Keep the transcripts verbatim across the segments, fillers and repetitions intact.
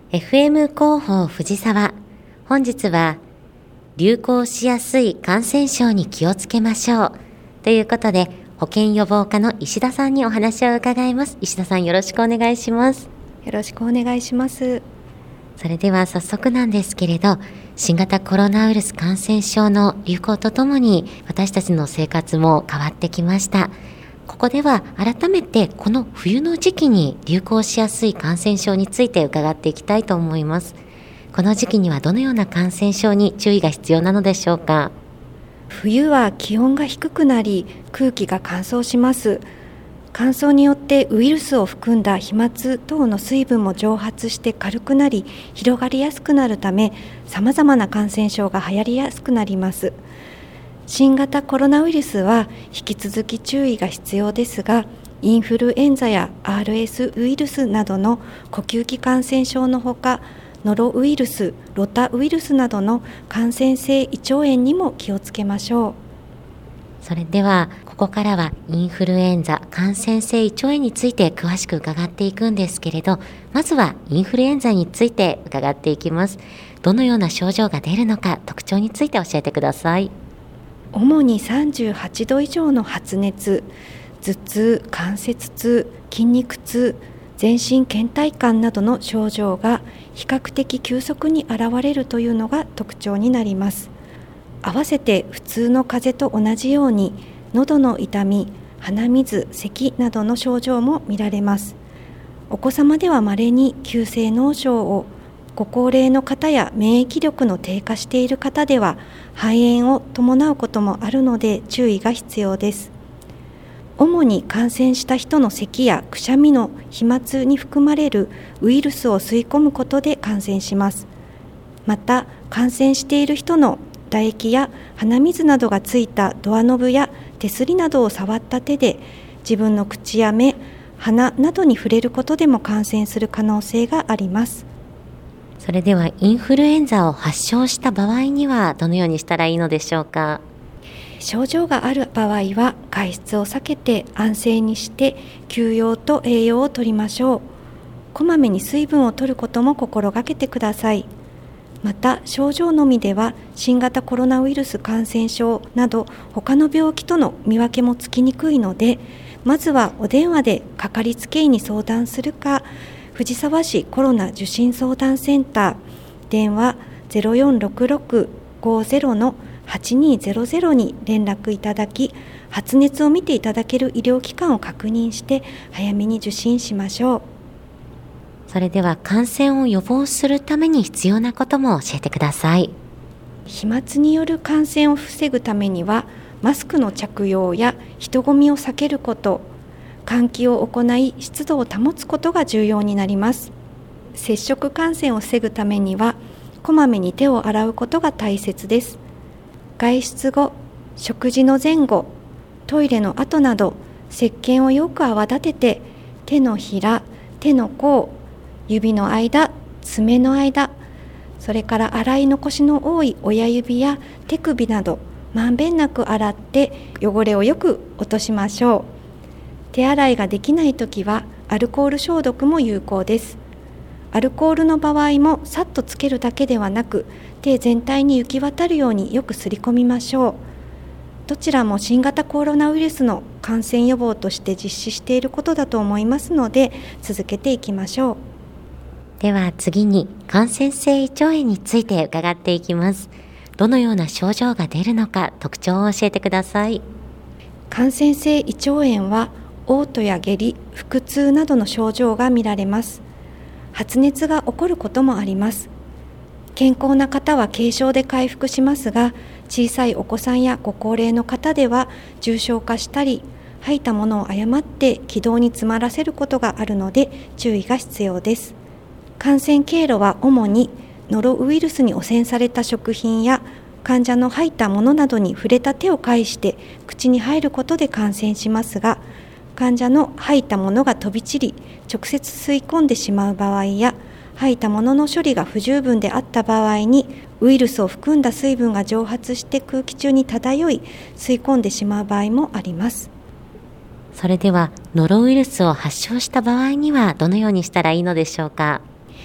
エフエム 広報藤沢。本日は流行しやすい感染症に気をつけましょうということで、保健予防課の石田さんにお話を伺います。石田さん、よろしくお願いします。 よろしくお願いします。 それでは早速なんですけれど、新型コロナウイルス感染症の流行とともに私たちの生活も変わってきました。ここでは改めてこの冬の時期に流行しやすい感染症について伺っていきたいと思います。この時期にはどのような感染症に注意が必要なのでしょうか。 冬は気温が低くなり空気が乾燥します。乾燥によってウイルスを含んだ飛沫等の水分も蒸発して軽くなり広がりやすくなるため、さまざまな感染症が流行りやすくなります。新型コロナウイルスは引き続き注意が必要ですが、インフルエンザや アールエス ウイルスなどの呼吸器感染症のほか、ノロウイルス、ロタウイルスなどの感染性胃腸炎にも気をつけましょう。 それではここからはインフルエンザ、感染性胃腸炎について詳しく伺っていくんですけれど、まずはインフルエンザについて伺っていきます。どのような症状が出るのか、特徴について教えてください。 主にさんじゅうはちど以上の発熱、頭痛、関節痛、筋肉痛、全身倦怠感などの症状が比較的急速に現れるというのが特徴になります。合わせて普通の風邪と同じように喉の痛み、鼻水、咳などの症状も見られます。お子様では稀に急性脳症を、ご高齢の方や免疫力の低下している方では肺炎を伴うこともあるので注意が必要です。主に感染した人の咳やくしゃみの飛沫に含まれるウイルスを吸い込むことで感染します。また、感染している人の唾液や鼻水などがついたドアノブや手すりなどを触った手で自分の口や目、鼻などに触れることでも感染する可能性があります。 それではインフルエンザを発症した場合にはどのようにしたらいいのでしょうか。 症状がある場合は外出を避けて安静にして休養と栄養をとりましょう。こまめに水分を摂ることも心がけてください。また、症状のみでは新型コロナウイルス感染症など他の病気との見分けもつきにくいので、まずはお電話でかかりつけ医に相談するか、藤沢市コロナ受診相談センター電話 ゼロよんろくろくごゼロのはちにゼロゼロ に連絡いただき、発熱を見ていただける医療機関を確認して早めに受診しましょう。 それでは感染を予防するために必要なことも教えてください。 飛沫による感染を防ぐためにはマスクの着用や人混みを避けること、換気を行い湿度を保つことが重要になります。接触感染を防ぐためにはこまめに手を洗うことが大切です。外出後、食事の前後、トイレの後など石鹸をよく泡立てて手のひら、手の甲、指の間、爪の間、それから洗い残しの多い親指や手首などまんべんなく洗って汚れをよく落としましょう。手洗いができないときはアルコール消毒も有効です。アルコールの場合もさっとつけるだけではなく、手全体に行き渡るようによくすり込みましょう。どちらも新型コロナウイルスの感染予防として実施していることだと思いますので、続けていきましょう。 では次に感染性胃腸炎について伺っていきます。どのような症状が出るのか、特徴を教えてください。 感染性胃腸炎は嘔吐や下痢、腹痛などの症状が見られます。発熱が起こることもあります。健康な方は軽症で回復しますが、小さいお子さんやご高齢の方では重症化したり、吐いたものを誤って気道に詰まらせることがあるので注意が必要です。感染経路は主にノロウイルスに汚染された食品や患者の吐いたものなどに触れた手を介して口に入ることで感染しますが、患者の吐いたものが飛び散り直接吸い込んでしまう場合や、吐いたものの処理が不十分であった場合にウイルスを含んだ水分が蒸発して空気中に漂い吸い込んでしまう場合もあります。 それではノロウイルスを発症した場合にはどのようにしたらいいのでしょうか。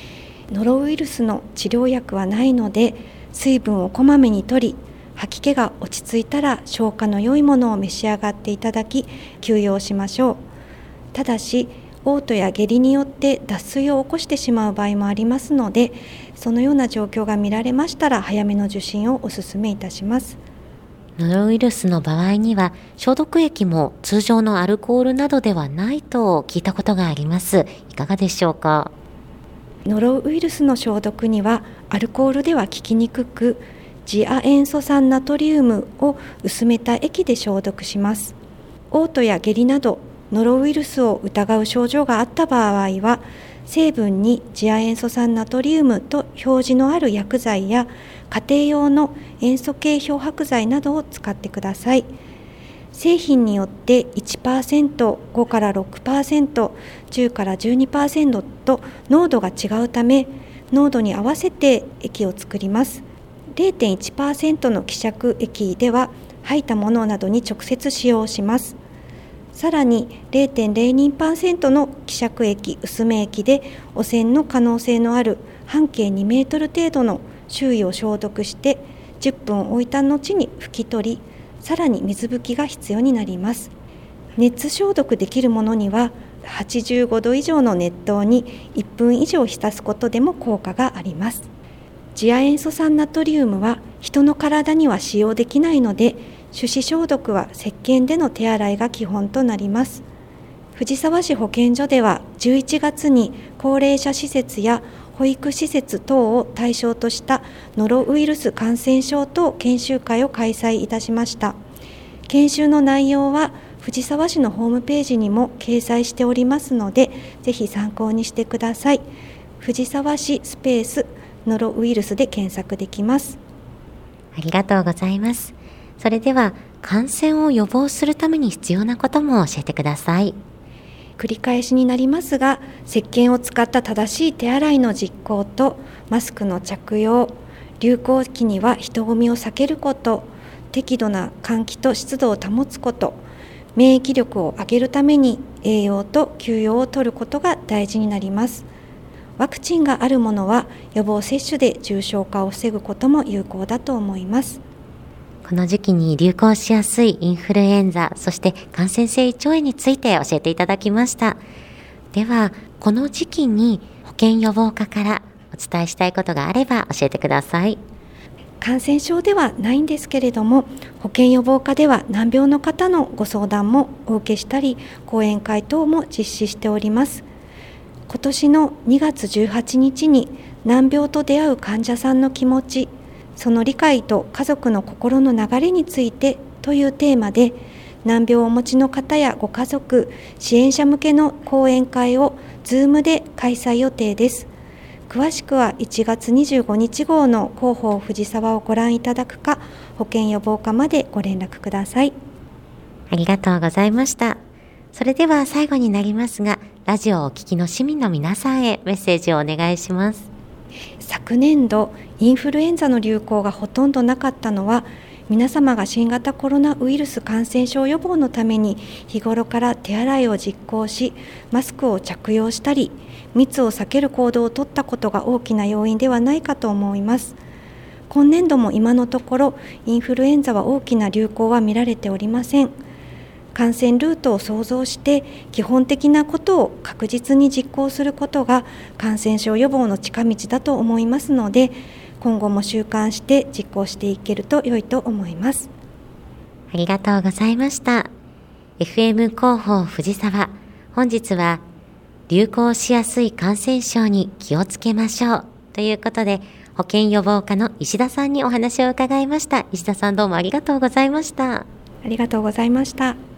ノロウイルスの治療薬はないので、水分をこまめに摂り、吐き気が落ち着いたら消化の良いものを召し上がっていただき、休養しましょう。ただし、嘔吐や下痢によって脱水を起こしてしまう場合もありますので、そのような状況が見られましたら早めの受診をお勧めいたします。 ノロウイルスの場合には消毒液も通常のアルコールなどではないと聞いたことがあります。いかがでしょうか？ ノロウイルスの消毒にはアルコールでは効きにくく、次亜塩素酸ナトリウムを薄めた液で消毒します。嘔吐や下痢などノロウイルスを疑う症状があった場合は、成分に次亜塩素酸ナトリウムと表示のある薬剤や家庭用の塩素系漂白剤などを使ってください。製品によって いちパーセント、ごからろくパーセント、じゅうからじゅうにパーセントと濃度が違うため、濃度に合わせて液を作ります。れいてんいちパーセント の希釈液では吐いたものなどに直接使用します。さらに れいてんれいにパーセント の希釈液、薄め液で汚染の可能性のある半径にメートル程度の周囲を消毒してじゅっぷん置いた後に拭き取り、さらに水拭きが必要になります。熱消毒できるものにははちじゅうごど以上の熱湯にいっぷん以上浸すことでも効果があります。次亜塩素酸ナトリウムは人の体には使用できないので、手指消毒は石鹸での手洗いが基本となります。藤沢市保健所ではじゅういちがつに高齢者施設や保育施設等を対象としたノロウイルス感染症等研修会を開催いたしました。研修の内容は藤沢市のホームページにも掲載しておりますので、ぜひ参考にしてください。藤沢市スペースノロウイルスで検索できます。 ありがとうございます。それでは感染を予防するために必要なことも教えてください。 繰り返しになりますが、石鹸を使った正しい手洗いの実行とマスクの着用、流行期には人混みを避けること、適度な換気と湿度を保つこと、免疫力を上げるために栄養と休養をとることが大事になります。ワクチンがあるものは予防接種で重症化を防ぐことも有効だと思います。 この時期に流行しやすいインフルエンザ、そして感染性胃腸炎について教えていただきました。では、この時期に保健予防課からお伝えしたいことがあれば教えてください。 感染症ではないんですけれども、保健予防課では難病の方のご相談もお受けしたり、講演会等も実施しております。今年のにがつじゅうはちにちに難病と出会う患者さんの気持ち、その理解と家族の心の流れについてというテーマで、難病をお持ちの方やご家族、支援者向けの講演会を Zoom で開催予定です。詳しくはいちがつにじゅうごにち号の広報藤沢をご覧いただくか、保健予防課までご連絡ください。 ありがとうございました。それでは最後になりますが、ラジオをお聞きの市民の皆さんへメッセージをお願いします。 昨年度、インフルエンザの流行がほとんどなかったのは、皆様が新型コロナウイルス感染症予防のために日頃から手洗いを実行し、マスクを着用したり、密を避ける行動をとったことが大きな要因ではないかと思います。今年度も今のところ、インフルエンザは大きな流行は見られておりません。感染ルートを想像して基本的なことを確実に実行することが感染症予防の近道だと思いますので、今後も習慣して実行していけると良いと思います。 ありがとうございました。エフエム 広報藤沢、本日は流行しやすい感染症に気をつけましょうということで、保健予防課の石田さんにお話を伺いました。石田さん、どうもありがとうございました。 ありがとうございました。